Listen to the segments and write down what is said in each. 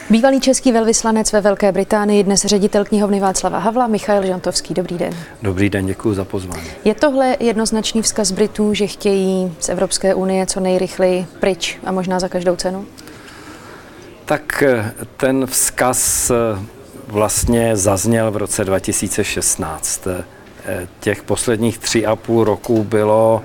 Bývalý český velvyslanec ve Velké Británii, dnes ředitel knihovny Václava Havla, Michail Žantovský. Dobrý den. Dobrý den, děkuji za pozvání. Je tohle jednoznačný vzkaz Britů, že chtějí z Evropské unie co nejrychleji pryč a možná za každou cenu? Tak ten vzkaz vlastně zazněl v roce 2016. Těch posledních 3,5 roku bylo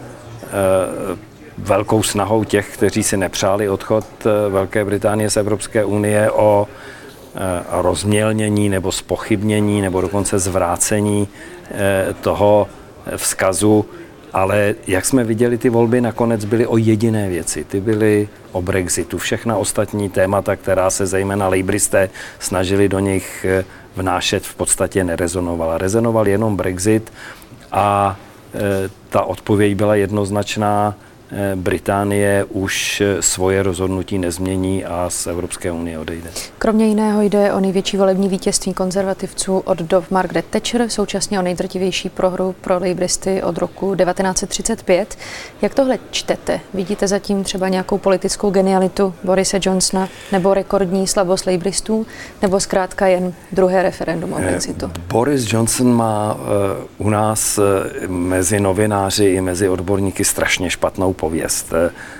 velkou snahou těch, kteří si nepřáli odchod Velké Británie z Evropské unie, o rozmělnění nebo zpochybnění nebo dokonce zvrácení toho vzkazu. Ale jak jsme viděli, ty volby nakonec byly o jediné věci. Ty byly o Brexitu. Všechna ostatní témata, která se zejména lejbristé snažili do nich vnášet, v podstatě nerezonovala. Rezonoval jenom Brexit a ta odpověď byla jednoznačná. Británie už svoje rozhodnutí nezmění a z Evropské unie odejde. Kromě jiného jde o největší volební vítězství konzervativců od dob Margaret Thatcher, současně o nejdrtivější prohru pro lejbristy od roku 1935. Jak tohle čtete? Vidíte zatím třeba nějakou politickou genialitu Borise Johnsona nebo rekordní slabost lejbristů, nebo zkrátka jen druhé referendum o Brexitu? Boris Johnson má u nás mezi novináři i mezi odborníky strašně špatnou pověst.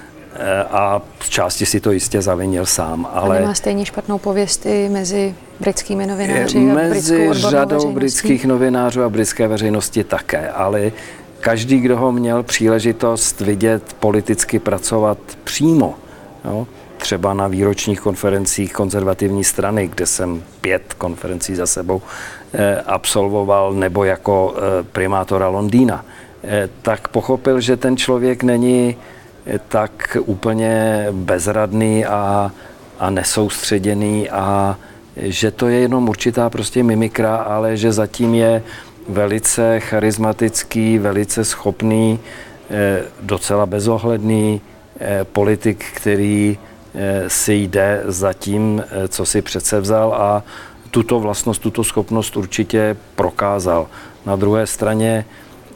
A z části si to jistě zavinil sám. Ale má stejně špatnou pověst i mezi britskými novináři a mezi řadou veřejností? britských novinářů a britské veřejnosti také, ale každý, kdo ho měl příležitost vidět politicky pracovat přímo, jo, třeba na výročních konferencích konzervativní strany, kde jsem 5 konferencí za sebou absolvoval, nebo jako primátora Londýna, tak pochopil, že ten člověk není tak úplně bezradný a nesoustředěný a že to je jenom určitá prostě mimikra, ale že zatím je velice charismatický, velice schopný, docela bezohledný politik, který si jde za tím, co si předsevzal a tuto vlastnost, tuto schopnost určitě prokázal. Na druhé straně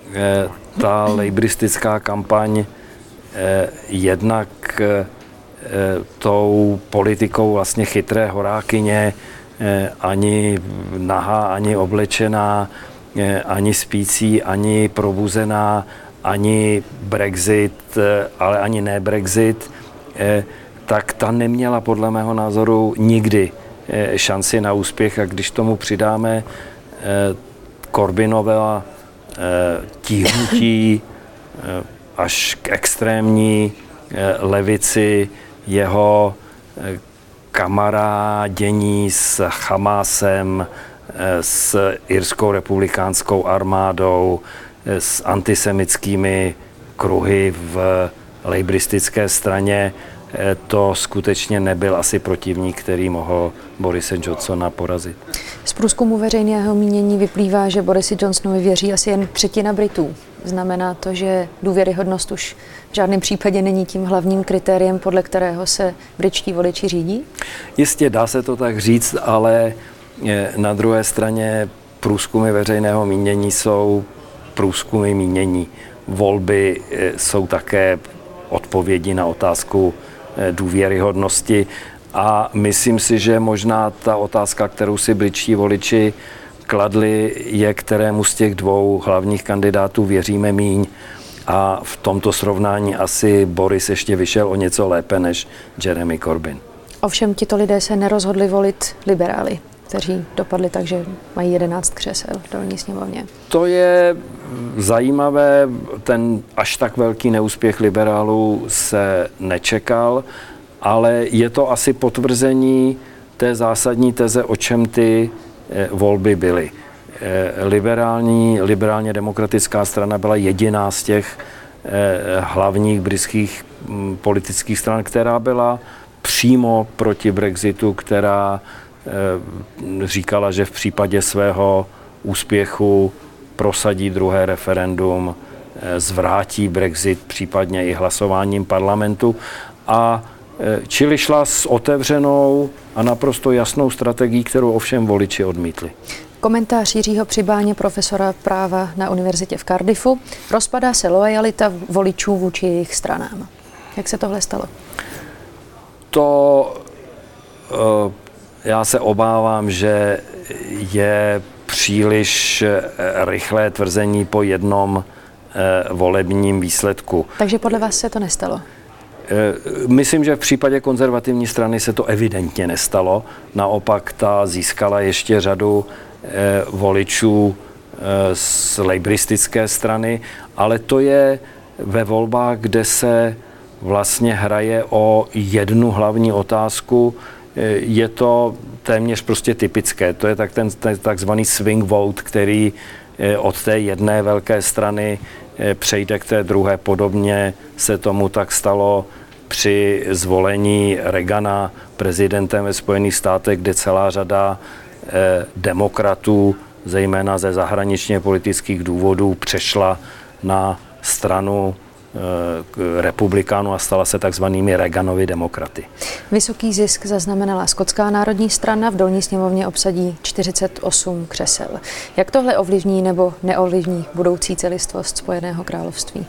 ta lejbristická kampaň jednak tou politikou vlastně chytré horákyně, ani nahá, ani oblečená, ani spící, ani probuzená, ani Brexit, ale ani ne Brexit, tak ta neměla podle mého názoru nikdy šanci na úspěch. A když tomu přidáme Corbynova tíhnutí až k extrémní levici, jeho kamarádění s Hamásem, s irskou republikánskou armádou, s antisemickými kruhy v lejbristické straně, to skutečně nebyl asi protivník, který mohl Borise Johnsona porazit. Z průzkumu veřejného mínění vyplývá, že Borisi Johnsonovi věří asi jen 1/3 Britů. Znamená to, že důvěryhodnost už v žádném případě není tím hlavním kritériem, podle kterého se britští voliči řídí? Jistě, dá se to tak říct, ale na druhé straně průzkumy veřejného mínění jsou průzkumy mínění. Volby jsou také odpovědi na otázku důvěryhodnosti a myslím si, že možná ta otázka, kterou si britští voliči kladli, je, kterému z těch 2 hlavních kandidátů věříme míň. A v tomto srovnání asi Boris ještě vyšel o něco lépe než Jeremy Corbyn. Ovšem tito lidé se nerozhodli volit liberály, kteří dopadli tak, že mají 11 křesel v dolní sněmovně. To je zajímavé, ten až tak velký neúspěch liberálů se nečekal, ale je to asi potvrzení té zásadní teze, o čem ty volby byly. Liberálně demokratická strana byla jediná z těch hlavních britských politických stran, která byla přímo proti Brexitu, která říkala, že v případě svého úspěchu prosadí druhé referendum, zvrátí Brexit, případně i hlasováním parlamentu. A čili šla s otevřenou a naprosto jasnou strategií, kterou ovšem voliči odmítli. Komentář Jiřího Přibáně, profesora práva na univerzitě v Cardiffu. Rozpadá se loajalita voličů vůči jejich stranám. Jak se tohle stalo? To já se obávám, že je příliš rychlé tvrzení po jednom volebním výsledku. Takže podle vás se to nestalo? Myslím, že v případě konzervativní strany se to evidentně nestalo. Naopak ta získala ještě řadu voličů z lejbristické strany, ale to je ve volbách, kde se vlastně hraje o jednu hlavní otázku. Je to téměř prostě typické. To je ten takzvaný swing vote, který od té jedné velké strany přejde k té druhé. Podobně se tomu tak stalo při zvolení Reagana prezidentem ve Spojených státech, kde celá řada demokratů, zejména ze zahraničně politických důvodů, přešla na stranu republikánů a stala se takzvanými Reaganovy demokraty. Vysoký zisk zaznamenala Skotská národní strana, v dolní sněmovně obsadí 48 křesel. Jak tohle ovlivní nebo neovlivní budoucí celistvost Spojeného království?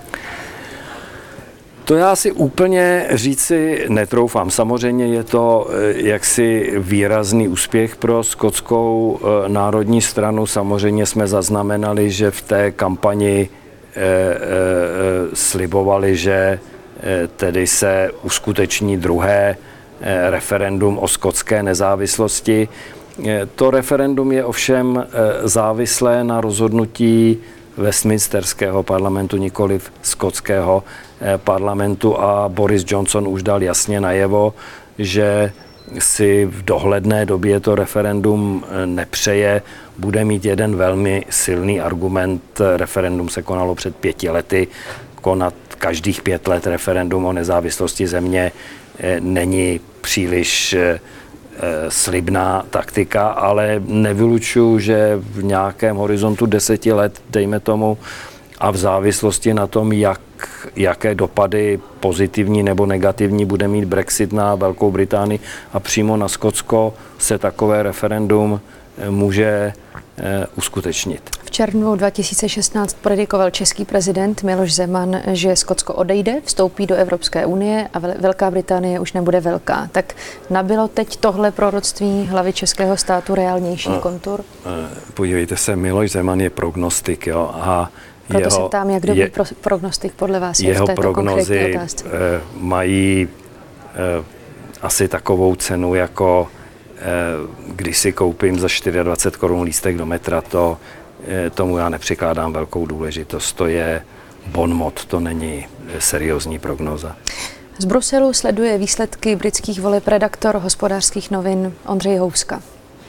To já si úplně říci netroufám. Samozřejmě je to jaksi výrazný úspěch pro Skotskou národní stranu. Samozřejmě jsme zaznamenali, že v té kampani slibovali, že tedy se uskuteční druhé referendum o skotské nezávislosti. To referendum je ovšem závislé na rozhodnutí Westminsterského parlamentu, nikoliv skotského parlamentu, a Boris Johnson už dal jasně najevo, že si v dohledné době to referendum nepřeje. Bude mít jeden velmi silný argument. Referendum se konalo před 5 lety. Konat každých 5 let referendum o nezávislosti země není příliš slibná taktika, ale nevylučuju, že v nějakém horizontu 10 let, dejme tomu, a v závislosti na tom, jaké dopady pozitivní nebo negativní bude mít Brexit na Velkou Británii a přímo na Skotsko, se takové referendum může uskutečnit. V červnu 2016 predikoval český prezident Miloš Zeman, že Skotsko odejde, vstoupí do Evropské unie a Velká Británie už nebude velká. Tak nabylo teď tohle proroctví hlavy českého státu reálnější kontur? Podívejte se, Miloš Zeman je prognostik, jo, a proto se ptám, jak dobrý prognostik podle vás je v této konkrétní otázce? Mají asi takovou cenu, jako když si koupím za 24 korun lístek do metra, tomu já nepřikládám velkou důležitost. To je bonmot, to není seriózní prognóza. Z Bruselu sleduje výsledky britských voleb redaktor Hospodářských novin Ondřej Houska.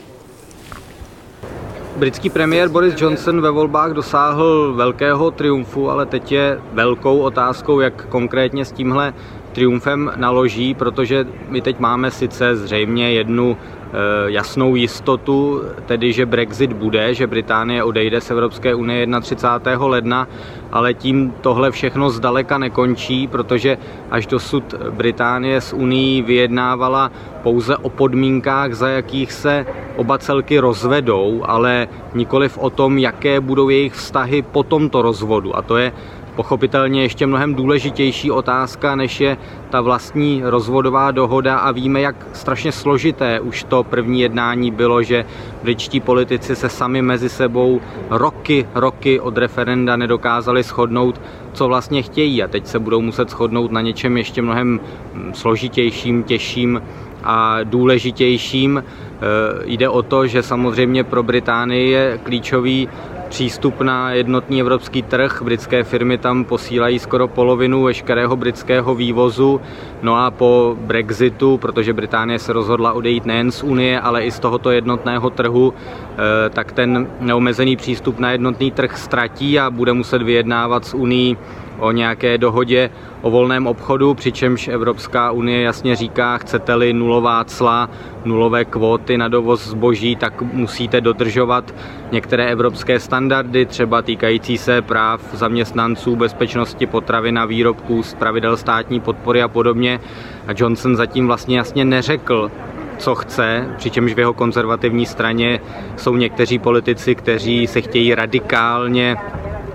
Britský premiér Boris Johnson ve volbách dosáhl velkého triumfu, ale teď je velkou otázkou, jak konkrétně s tímhle triumfem naloží, protože my teď máme sice zřejmě jednu jasnou jistotu, tedy že Brexit bude, že Británie odejde z Evropské unie 31. ledna, ale tím tohle všechno zdaleka nekončí, protože až dosud Británie s Unií vyjednávala pouze o podmínkách, za jakých se oba celky rozvedou, ale nikoliv o tom, jaké budou jejich vztahy po tomto rozvodu. A to je pochopitelně ještě mnohem důležitější otázka, než je ta vlastní rozvodová dohoda, a víme, jak strašně složité už to první jednání bylo, že britští politici se sami mezi sebou roky od referenda nedokázali shodnout, co vlastně chtějí, a teď se budou muset shodnout na něčem ještě mnohem složitějším, těžším a důležitějším. Jde o to, že samozřejmě pro Británii je klíčový přístup na jednotný evropský trh. Britské firmy tam posílají skoro polovinu veškerého britského vývozu. No a po Brexitu, protože Británie se rozhodla odejít nejen z Unie, ale i z tohoto jednotného trhu, tak ten neomezený přístup na jednotný trh ztratí a bude muset vyjednávat s Unií o nějaké dohodě o volném obchodu, přičemž Evropská unie jasně říká, chcete-li nulová cla, nulové kvóty na dovoz zboží, tak musíte dodržovat některé evropské standardy, třeba týkající se práv zaměstnanců, bezpečnosti potravin a výrobků, pravidel státní podpory a podobně. A Johnson zatím vlastně jasně neřekl, co chce, přičemž v jeho konzervativní straně jsou někteří politici, kteří se chtějí radikálně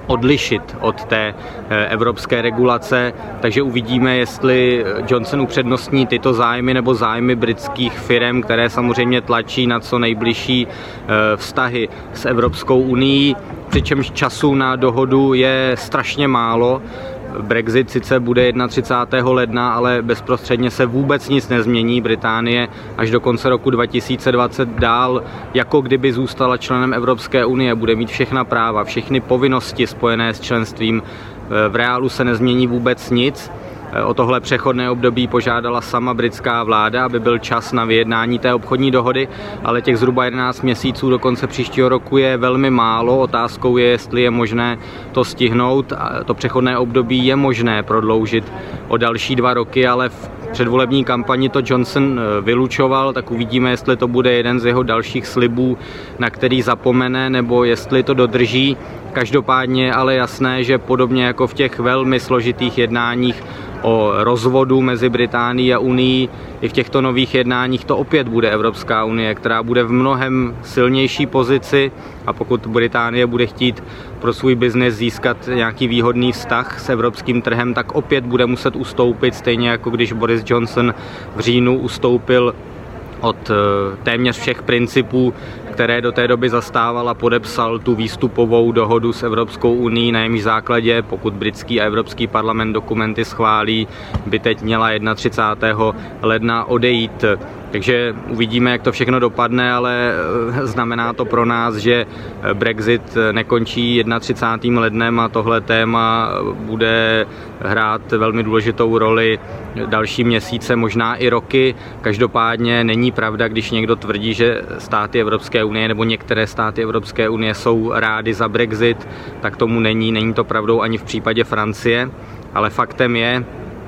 odlišit od té evropské regulace, takže uvidíme, jestli Johnson upřednostní tyto zájmy nebo zájmy britských firem, které samozřejmě tlačí na co nejbližší vztahy s Evropskou unií, přičemž času na dohodu je strašně málo. Brexit sice bude 31. ledna, ale bezprostředně se vůbec nic nezmění. Británie až do konce roku 2020 dál, jako kdyby zůstala členem Evropské unie, bude mít všechna práva, všechny povinnosti spojené s členstvím. V reálu se nezmění vůbec nic. O tohle přechodné období požádala sama britská vláda, aby byl čas na vyjednání té obchodní dohody, ale těch zhruba 11 měsíců do konce příštího roku je velmi málo. Otázkou je, jestli je možné to stihnout. To přechodné období je možné prodloužit o další 2 roky, ale v předvolební kampani to Johnson vylučoval, tak uvidíme, jestli to bude jeden z jeho dalších slibů, na který zapomene, nebo jestli to dodrží. Každopádně ale jasné, že podobně jako v těch velmi složitých jednáních o rozvodu mezi Británií a Unií, i v těchto nových jednáních to opět bude Evropská unie, která bude v mnohem silnější pozici, a pokud Británie bude chtít pro svůj biznes získat nějaký výhodný vztah s evropským trhem, tak opět bude muset ustoupit, stejně jako když Boris Johnson v říjnu ustoupil od téměř všech principů, které do té doby zastával, a podepsal tu výstupovou dohodu s Evropskou unií, na jejímž základě, pokud britský a Evropský parlament dokumenty schválí, by teď měla 31. ledna odejít. Takže uvidíme, jak to všechno dopadne, ale znamená to pro nás, že Brexit nekončí 31. lednem a tohle téma bude hrát velmi důležitou roli další měsíce, možná i roky. Každopádně není pravda, když někdo tvrdí, že státy Evropské unie nebo některé státy Evropské unie jsou rády za Brexit, tak tomu není. Není to pravdou ani v případě Francie, ale faktem je,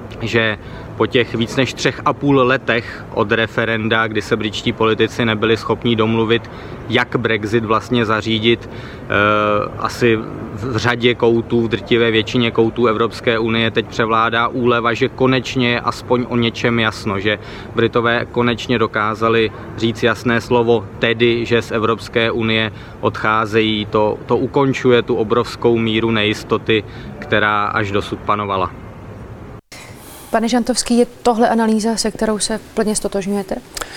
že po těch víc než 3,5 letech od referenda, kdy se britští politici nebyli schopni domluvit, jak Brexit vlastně zařídit, asi v řadě koutů, v drtivé většině koutů Evropské unie teď převládá úleva, že konečně je aspoň o něčem jasno, že Britové konečně dokázali říct jasné slovo, tedy, že z Evropské unie odcházejí. To ukončuje tu obrovskou míru nejistoty, která až dosud panovala. Pane Žantovský, je tohle analýza, se kterou se plně ztotožňujete?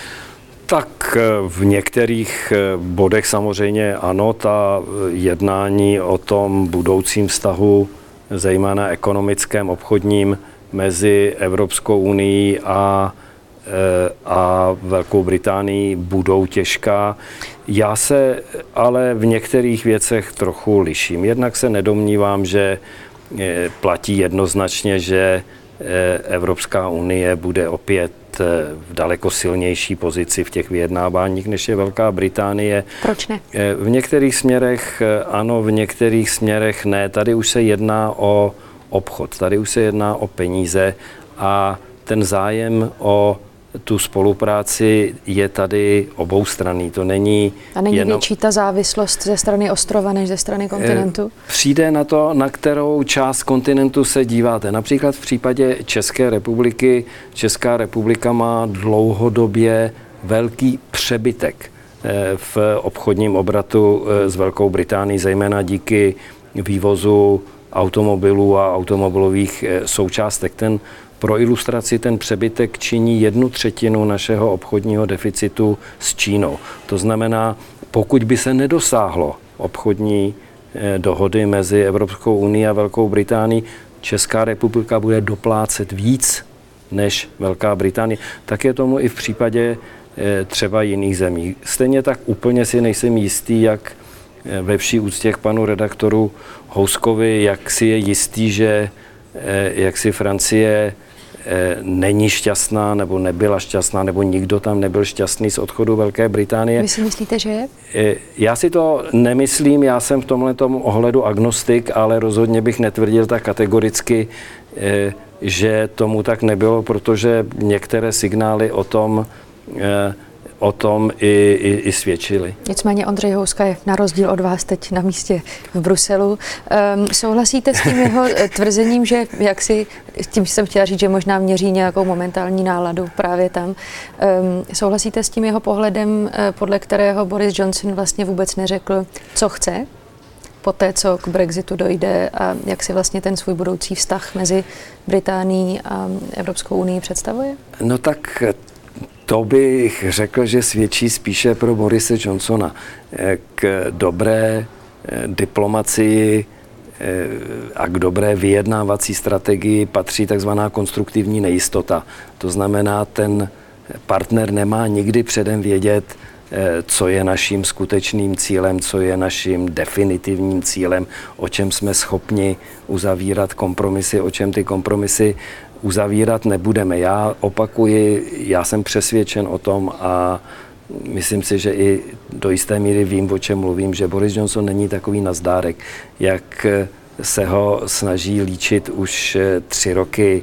Tak v některých bodech samozřejmě ano, ta jednání o tom budoucím vztahu, zejména ekonomickém, obchodním, mezi Evropskou unií a Velkou Británií budou těžká. Já se ale v některých věcech trochu liším. Jednak se nedomnívám, že platí jednoznačně, že Evropská unie bude opět v daleko silnější pozici v těch vyjednáváních, než je Velká Británie. Proč ne? V některých směrech ano, v některých směrech ne. Tady už se jedná o obchod, tady už se jedná o peníze a ten zájem o tu spolupráci je tady oboustranný. To není a není větší ta závislost ze strany ostrova než ze strany kontinentu? Přijde na to, na kterou část kontinentu se díváte. Například v případě České republiky. Česká republika má dlouhodobě velký přebytek v obchodním obratu s Velkou Británií, zejména díky vývozu automobilů a automobilových součástek. Pro ilustraci ten přebytek činí 1/3 našeho obchodního deficitu s Čínou. To znamená, pokud by se nedosáhlo obchodní dohody mezi Evropskou unií a Velkou Británií, Česká republika bude doplácet víc než Velká Británie. Tak je tomu i v případě třeba jiných zemí. Stejně tak úplně si nejsem jistý, jak ve vší úctě k panu redaktoru Houskovi, jak si je jistý, že jak si Francie není šťastná, nebo nebyla šťastná, nebo nikdo tam nebyl šťastný z odchodu Velké Británie. Vy si myslíte, že je? Já si to nemyslím, já jsem v tomhletom ohledu agnostik, ale rozhodně bych netvrdil tak kategoricky, že tomu tak nebylo, protože některé signály o tom i svědčili. Nicméně Ondřej Houska je na rozdíl od vás teď na místě v Bruselu. Souhlasíte s tím jeho tvrzením, že s tím jsem chtěla říct, že možná měří nějakou momentální náladu právě tam. Souhlasíte s tím jeho pohledem, podle kterého Boris Johnson vlastně vůbec neřekl, co chce? poté, co k Brexitu dojde a jak si vlastně ten svůj budoucí vztah mezi Británií a Evropskou unii představuje? No tak to bych řekl, že svědčí spíše pro Borise Johnsona. K dobré diplomacii a k dobré vyjednávací strategii patří takzvaná konstruktivní nejistota. To znamená, ten partner nemá nikdy předem vědět, co je naším skutečným cílem, co je naším definitivním cílem, o čem jsme schopni uzavírat kompromisy, o čem ty kompromisy uzavírat nebudeme. Já opakuji, já jsem přesvědčen o tom a myslím si, že i do jisté míry vím, o čem mluvím, že Boris Johnson není takový nazdárek, jak se ho snaží líčit už 3 roky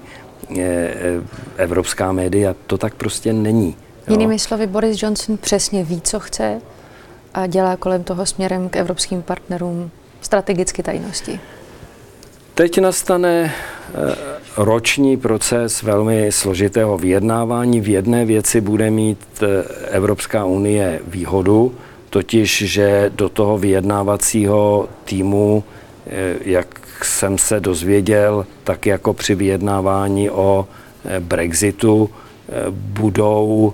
evropská média. To tak prostě není. Jinými slovy, Boris Johnson přesně ví, co chce a dělá kolem toho směrem k evropským partnerům strategicky tajnosti. Teď nastane roční proces velmi složitého vyjednávání. V jedné věci bude mít Evropská unie výhodu, totiž, že do toho vyjednávacího týmu, jak jsem se dozvěděl, tak jako při vyjednávání o Brexitu budou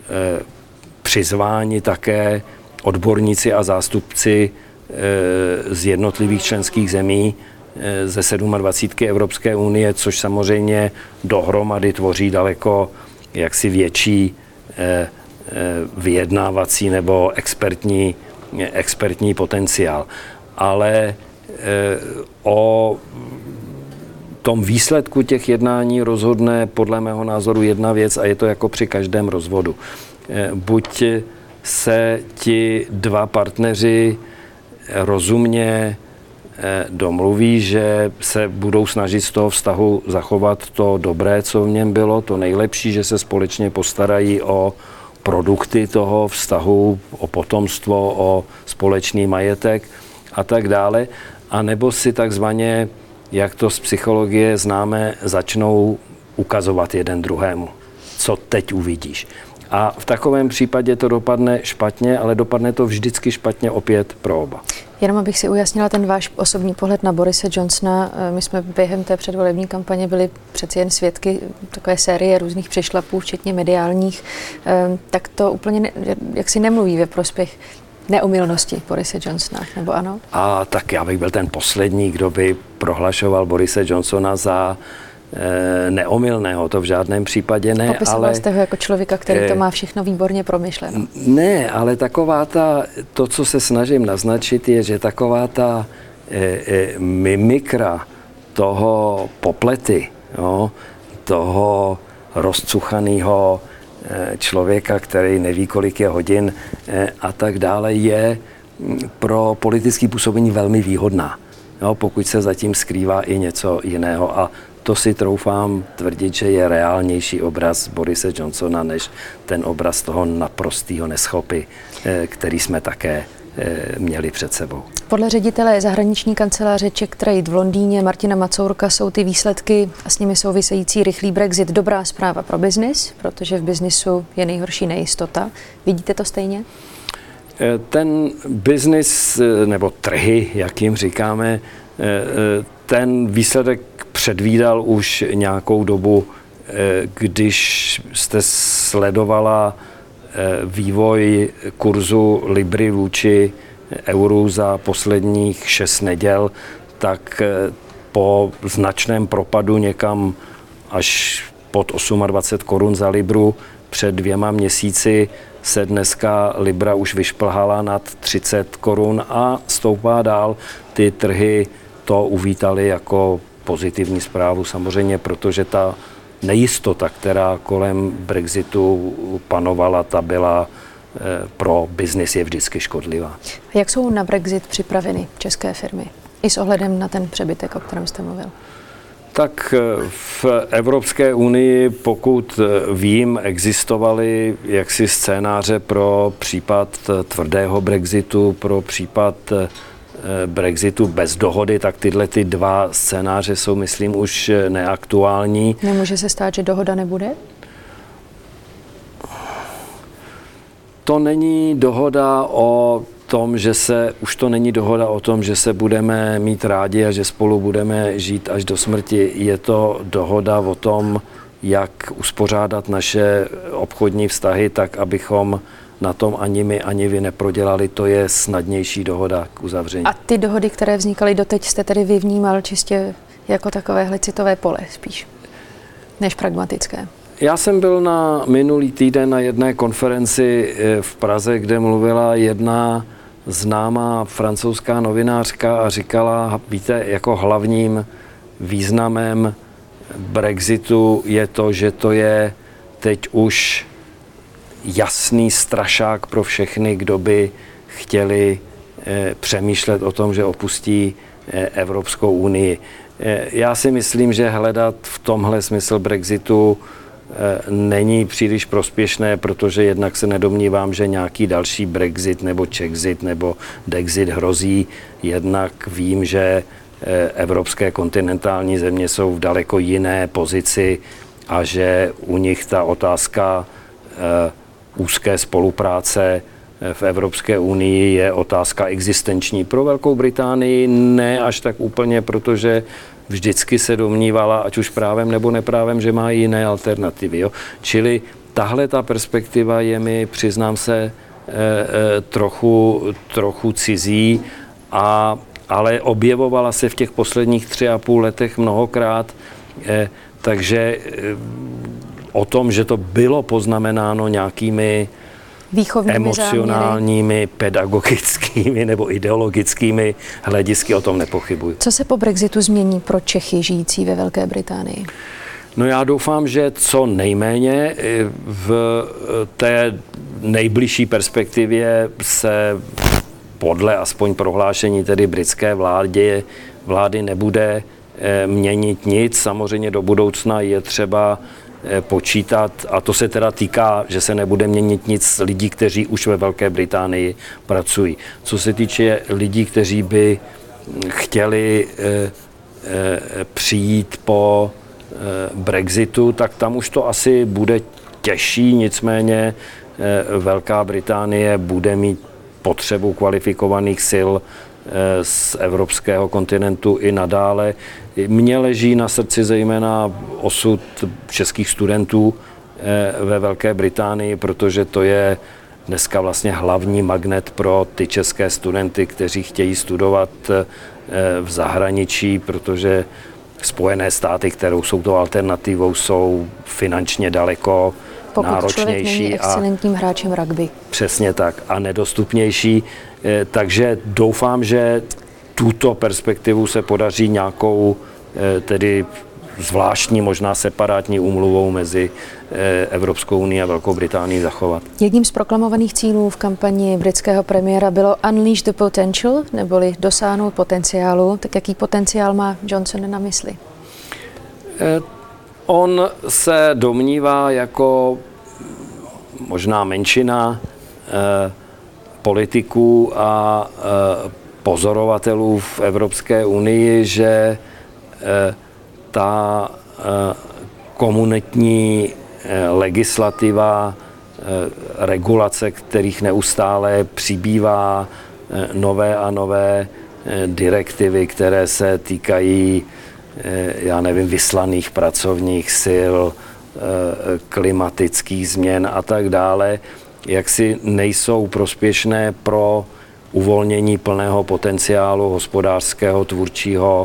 přizváni také odborníci a zástupci z jednotlivých členských zemí ze 27 Evropské unie, což samozřejmě dohromady tvoří daleko jaksi větší vyjednávací nebo expertní potenciál. Ale o tom výsledku těch jednání rozhodne podle mého názoru jedna věc a je to jako při každém rozvodu. Buď se ti dva partneři rozumně domluví, že se budou snažit z toho vztahu zachovat to dobré, co v něm bylo, to nejlepší, že se společně postarají o produkty toho vztahu, o potomstvo, o společný majetek a tak dále, a nebo si takzvaně, jak to z psychologie známe, začnou ukazovat jeden druhému, co teď uvidíš. A v takovém případě to dopadne špatně, ale dopadne to vždycky špatně opět pro oba. Jenom abych si ujasnila ten váš osobní pohled na Borise Johnsona. My jsme během té předvolební kampaně byli přeci jen svědky takové série různých přešlapů, včetně mediálních. Tak to úplně jaksi nemluví ve prospěch neomylnosti Borise Johnsona, nebo ano? A tak já bych byl ten poslední, kdo by prohlašoval Borise Johnsona za neomylného, to v žádném případě ne. Popisoval jste ho jako člověka, který to má všechno výborně promyšleno. Ne, ale to, co se snažím naznačit, je, že taková ta mimikra toho poplety, jo, toho rozcuchaného člověka, který neví, kolik je hodin a tak dále, je pro politické působení velmi výhodná, jo, pokud se zatím skrývá i něco jiného. A to si troufám tvrdit, že je reálnější obraz Borise Johnsona než ten obraz toho naprostého neschopy, který jsme také měli před sebou. Podle ředitele zahraniční kanceláře Czech Trade v Londýně Martina Macourka jsou ty výsledky a s nimi související rychlý Brexit dobrá zpráva pro biznis, protože v biznisu je nejhorší nejistota. Vidíte to stejně? Ten biznis, nebo trhy, jak jim říkáme, ten výsledek předvídal už nějakou dobu, když jste sledovala vývoj kurzu Libry vůči euru za posledních 6 neděl, tak po značném propadu někam až pod 28 korun za libru před 2 měsíci se dneska Libra už vyšplhala nad 30 korun a stoupá dál. Ty trhy to uvítali jako pozitivní zprávu samozřejmě, protože ta nejistota, která kolem Brexitu panovala, ta byla pro biznis je vždycky škodlivá. Jak jsou na Brexit připraveny české firmy? I s ohledem na ten přebytek, o kterém jste mluvil. Tak v Evropské unii, pokud vím, existovaly jaksi scénáře pro případ tvrdého Brexitu, pro případ Brexitu bez dohody, tak tyhle 2 scénáře jsou, myslím, už neaktuální. Nemůže se stát, že dohoda nebude? To není dohoda o tom, že už to není dohoda o tom, že se budeme mít rádi a že spolu budeme žít až do smrti. Je to dohoda o tom, jak uspořádat naše obchodní vztahy tak, abychom na tom ani my, ani vy neprodělali. To je snadnější dohoda k uzavření. A ty dohody, které vznikaly doteď, jste tedy vy vnímal čistě jako takovéhle citové pole spíš, než pragmatické? Já jsem byl minulý týden na jedné konferenci v Praze, kde mluvila jedna známá francouzská novinářka a říkala, víte, jako hlavním významem Brexitu je to, že to je teď už jasný strašák pro všechny, kdo by chtěli přemýšlet o tom, že opustí Evropskou unii. Já si myslím, že hledat v tomhle smysl Brexitu není příliš prospěšné, protože jednak se nedomnívám, že nějaký další Brexit nebo Czexit nebo Dexit hrozí. Jednak vím, že evropské kontinentální země jsou v daleko jiné pozici a že u nich ta otázka úzké spolupráce v Evropské unii je otázka existenční. Pro Velkou Británii ne až tak úplně, protože vždycky se domnívala, ať už právem nebo neprávem, že má jiné alternativy. Jo? Čili tahle ta perspektiva je mi, přiznám se, trochu cizí, ale objevovala se v těch posledních 3,5 letech mnohokrát, takže o tom, že to bylo poznamenáno nějakými emocionálními, záměry, pedagogickými nebo ideologickými hledisky, o tom nepochybuji. Co se po Brexitu změní pro Čechy žijící ve Velké Británii? No já doufám, že co nejméně v té nejbližší perspektivě se podle aspoň prohlášení tedy britské vlády nebude měnit nic. Samozřejmě do budoucna je třeba počítat, a to se teda týká, že se nebude měnit nic lidí, kteří už ve Velké Británii pracují. Co se týče lidí, kteří by chtěli přijít po Brexitu, tak tam už to asi bude těžší, nicméně Velká Británie bude mít potřebu kvalifikovaných sil z evropského kontinentu i nadále. Mně leží na srdci zejména osud českých studentů ve Velké Británii, protože to je dneska vlastně hlavní magnet pro ty české studenty, kteří chtějí studovat v zahraničí, protože Spojené státy, kterou jsou to alternativou, jsou finančně daleko náročnější. Pokud člověk není excelentním hráčem rugby. Přesně tak a nedostupnější. Takže doufám, že tuto perspektivu se podaří nějakou tedy zvláštní, možná separátní úmluvou mezi Evropskou unií a Velkou Británií zachovat. Jedním z proklamovaných cílů v kampani britského premiéra bylo Unleash the Potential, neboli dosáhnout potenciálu. Tak jaký potenciál má Johnson na mysli? On se domnívá jako možná menšina politiků a pozorovatelů v Evropské unii, že ta komunitní legislativa, regulace, kterých neustále přibývá, nové a nové direktivy, které se týkají, já nevím, vyslaných pracovních sil, klimatických změn a tak dále, jaksi nejsou prospěšné pro uvolnění plného potenciálu hospodářského, tvůrčího,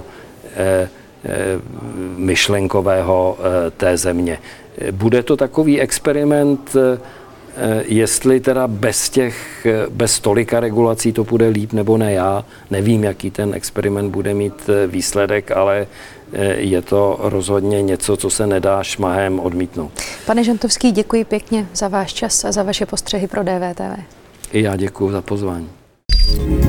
myšlenkového té země. Bude to takový experiment, jestli teda bez tolika regulací to bude líp nebo ne. Já nevím, jaký ten experiment bude mít výsledek, ale je to rozhodně něco, co se nedá šmahem odmítnout. Pane Žantovský, děkuji pěkně za váš čas a za vaše postřehy pro DVTV. I já děkuji za pozvání.